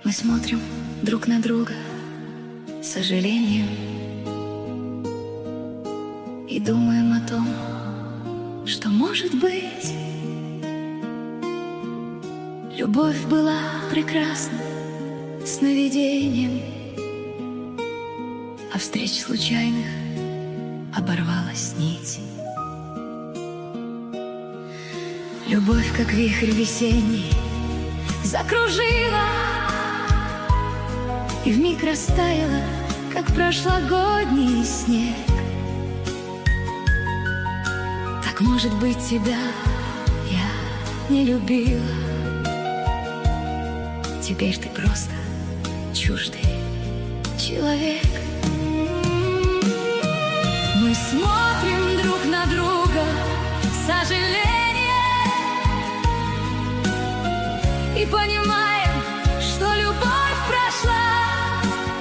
Мы смотрим друг на друга с сожалением и думаем о том, что может быть. Любовь была прекрасна, сновидением, а встреч случайных оборвалась нить. Любовь, как вихрь весенний, закружила и вмиг растаяла, как прошлогодний снег. Так, может быть, тебя я не любила. Теперь ты просто чуждый человек. Мы смотрим друг на друга с сожалением и понимаем, что любовь прошла.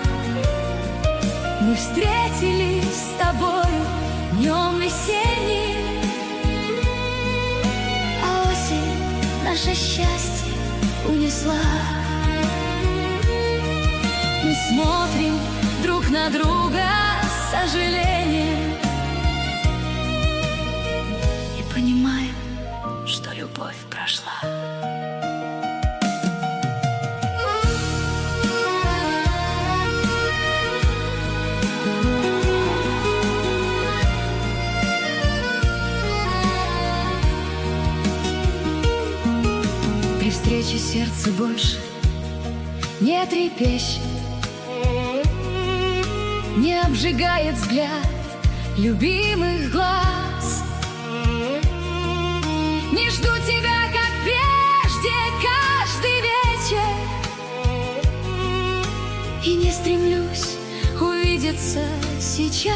Мы встретились с тобою днем весенним, а осень наше счастье унесла. Мы смотрим друг на друга с сожалением и понимаем, что любовь прошла. При встрече сердце больше не трепещет, не обжигает взгляд любимых глаз. Не жду тебя, как прежде, каждый вечер, и не стремлюсь увидеться сейчас.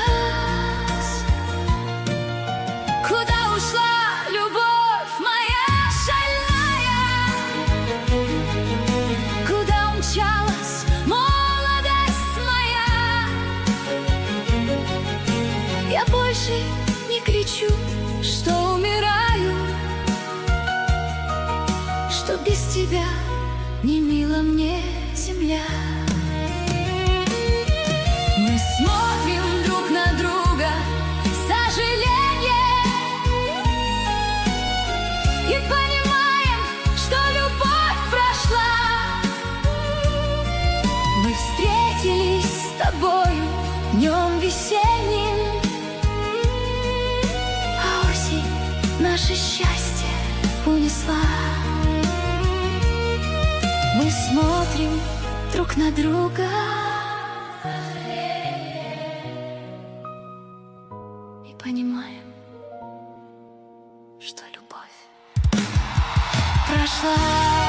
Куда ушла любовь моя шальная? Куда умчалась молодость моя? Я больше не кричу, что умираю, что без тебя не мила мне земля. Мы смотрим друг на друга с сожалением и понимаем, что любовь прошла. Мы встретились с тобою днем весенним, а осень наше счастье унесла. Мы смотрим друг на друга и понимаем, что любовь прошла.